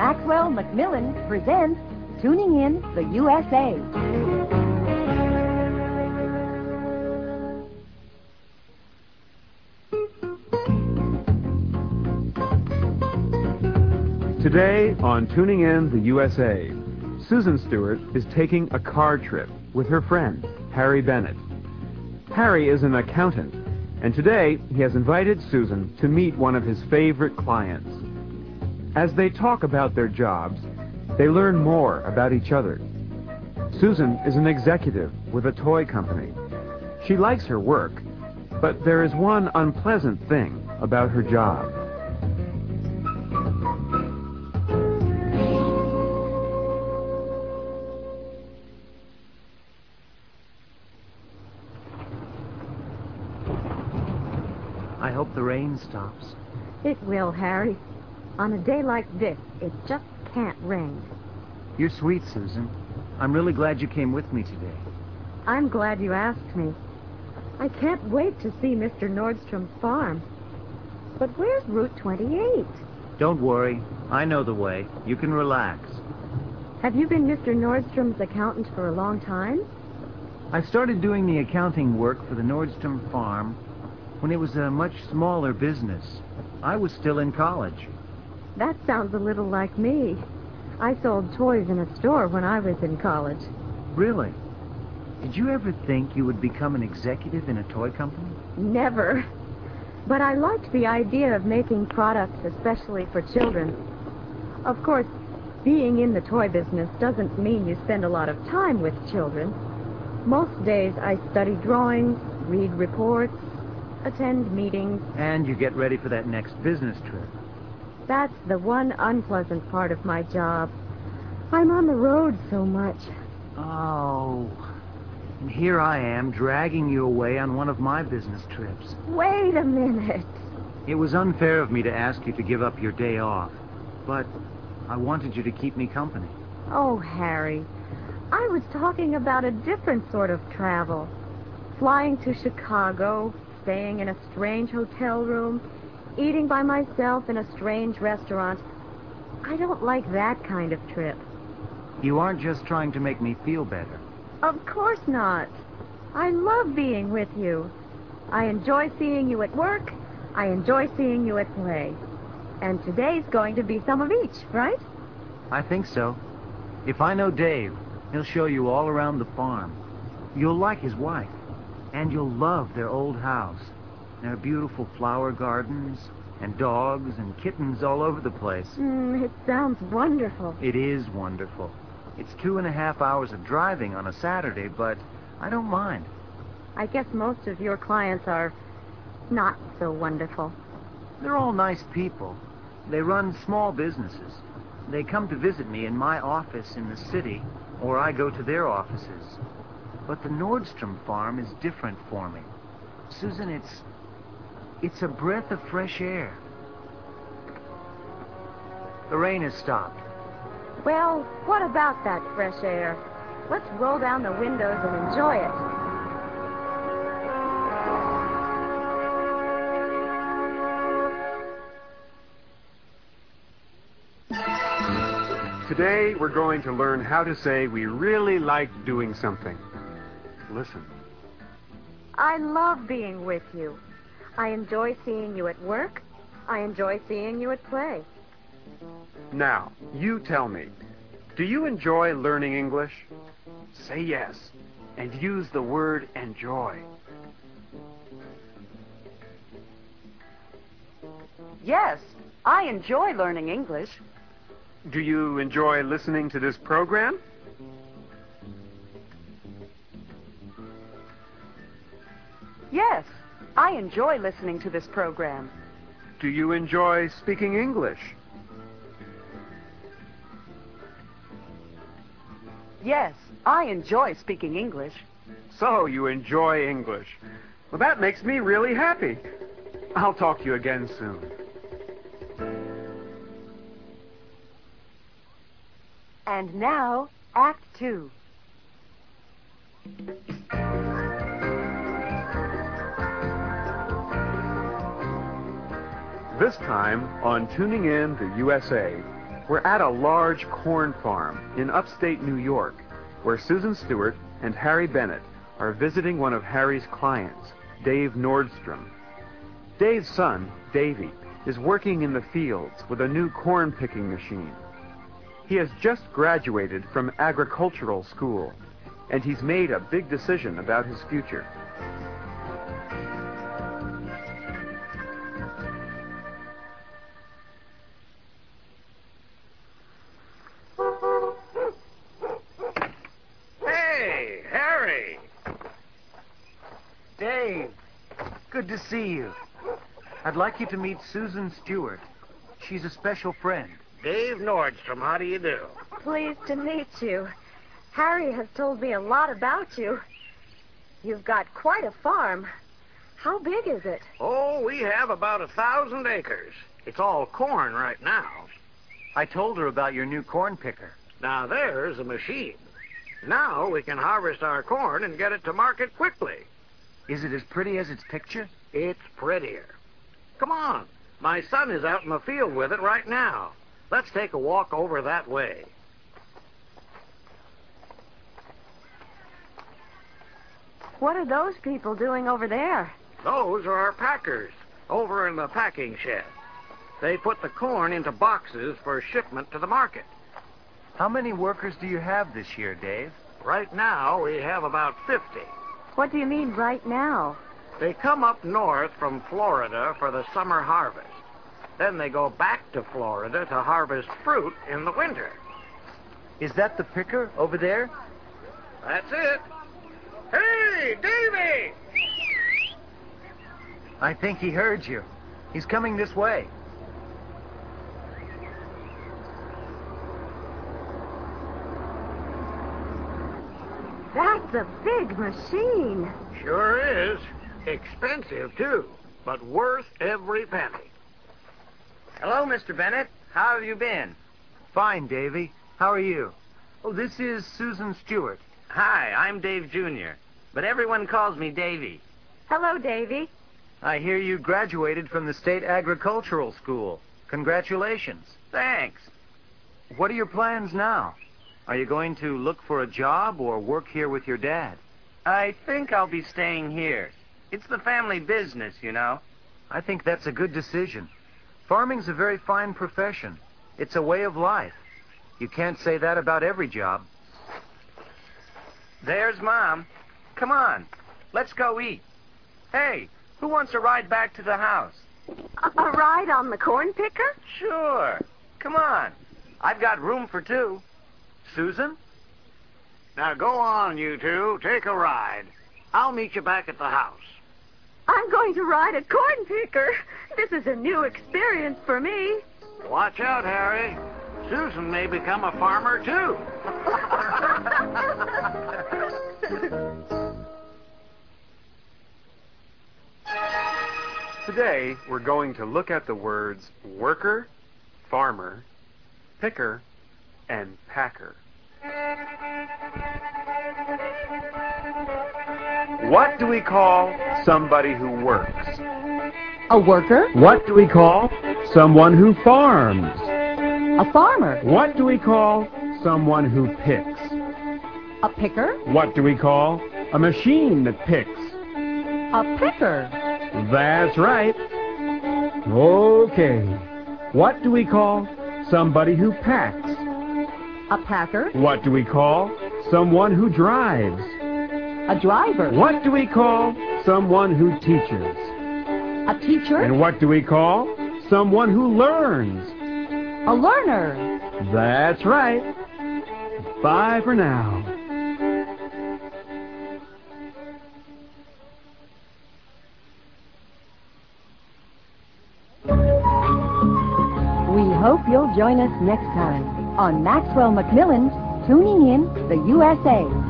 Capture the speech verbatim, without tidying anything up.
Maxwell Macmillan presents Tuning In the U S A. Today on Tuning In the U S A, Susan Stewart is taking a car trip with her friend, Harry Bennett. Harry is an accountant, and today he has invited Susan to meet one of his favorite clients. As they talk about their jobs, they learn more about each other. Susan is an executive with a toy company. She likes her work, but there is one unpleasant thing about her job. I hope the rain stops. It will, Harry. On a day like this, it just can't rain. You're sweet, Susan. I'm really glad you came with me today. I'm glad you asked me. I can't wait to see Mister Nordstrom's farm. But where's Route twenty-eight? Don't worry. I know the way. You can relax. Have you been Mister Nordstrom's accountant for a long time? I started doing the accounting work for the Nordstrom farm when it was a much smaller business. I was still in college. That sounds a little like me. I sold toys in a store when I was in college. Really? Did you ever think you would become an executive in a toy company? Never. But I liked the idea of making products especially for children. Of course, being in the toy business doesn't mean you spend a lot of time with children. Most days I study drawings, read reports, attend meetings. And you get ready for that next business trip. That's the one unpleasant part of my job. I'm on the road so much. Oh. And here I am, dragging you away on one of my business trips. Wait a minute. It was unfair of me to ask you to give up your day off, but I wanted you to keep me company. Oh, Harry, I was talking about a different sort of travel. Flying to Chicago, staying in a strange hotel room, eating by myself in a strange restaurant. I don't like that kind of trip. You aren't just trying to make me feel better. Of course not. I love being with you. I enjoy seeing you at work. I enjoy seeing you at play. And today's going to be some of each, right? I think so. If I know Dave, he'll show you all around the farm. You'll like his wife, and you'll love their old house. There are beautiful flower gardens and dogs and kittens all over the place. Mm, it sounds wonderful. It is wonderful. It's two and a half hours of driving on a Saturday, but I don't mind. I guess most of your clients are not so wonderful. They're all nice people. They run small businesses. They come to visit me in my office in the city, or I go to their offices. But the Nordstrom farm is different for me. Susan, it's... It's a breath of fresh air. The rain has stopped. Well, what about that fresh air? Let's roll down the windows and enjoy it. Today we're going to learn how to say we really like doing something. Listen. I love being with you. I enjoy seeing you at work. I enjoy seeing you at play. Now, you tell me, do you enjoy learning English? Say yes, and use the word enjoy. Yes, I enjoy learning English. Do you enjoy listening to this program? Yes, I enjoy listening to this program. Do you enjoy speaking English? Yes, I enjoy speaking English. So you enjoy English. Well, that makes me really happy. I'll talk to you again soon. And now, Act Two. This time on Tuning In the U S A, We're at a large corn farm in upstate New York, where Susan Stewart and Harry Bennett are visiting one of Harry's clients, Dave Nordstrom. Dave's son, Davy, is working in the fields with a new corn-picking machine. He has just graduated from agricultural school, and he's made a big decision about his future. Hey, Harry! Dave, good to see you. I'd like you to meet Susan Stewart. She's a special friend. Dave Nordstrom, how do you do? Pleased to meet you. Harry has told me a lot about you. You've got quite a farm. How big is it? Oh, we have about a thousand acres. It's all corn right now. I told her about your new corn picker. Now there's a machine. Now we can harvest our corn and get it to market quickly. Is it as pretty as its picture? It's prettier. Come on. My son is out in the field with it right now. Let's take a walk over that way. What are those people doing over there? Those are our packers over in the packing shed. They put the corn into boxes for shipment to the market. How many workers do you have this year, Dave? Right now, we have about fifty. What do you mean right now? They come up north from Florida for the summer harvest. Then they go back to Florida to harvest fruit in the winter. Is that the picker over there? That's it. Hey, Davy! I think he heard you. He's coming this way. That's a big machine. Sure is. Expensive, too, but worth every penny. Hello, Mister Bennett. How have you been? Fine, Davy. How are you? Oh, this is Susan Stewart. Hi, I'm Dave Junior, but everyone calls me Davy. Hello, Davy. I hear you graduated from the State Agricultural School. Congratulations. Thanks. What are your plans now? Are you going to look for a job or work here with your dad? I think I'll be staying here. It's the family business, you know. I think that's a good decision. Farming's a very fine profession. It's a way of life. You can't say that about every job. There's Mom. Come on, let's go eat. Hey, who wants a ride back to the house? A, a ride on the corn picker? Sure. Come on. I've got room for two. Susan? Now go on, you two. Take a ride. I'll meet you back at the house. I'm going to ride a corn picker. This is a new experience for me. Watch out, Harry. Susan may become a farmer, too. Today, we're going to look at the words worker, farmer, picker, and packer. What do we call somebody who works? A worker? What do we call someone who farms? A farmer? What do we call someone who picks? A picker? What do we call a machine that picks? A picker? That's right. Okay. What do we call somebody who packs? A packer? What do we call someone who drives? A driver? What do we call someone who teaches? A teacher? And what do we call someone who learns? A learner? That's right. Bye for now. We hope you'll join us next time on Maxwell Macmillan's Tuning In the U S A.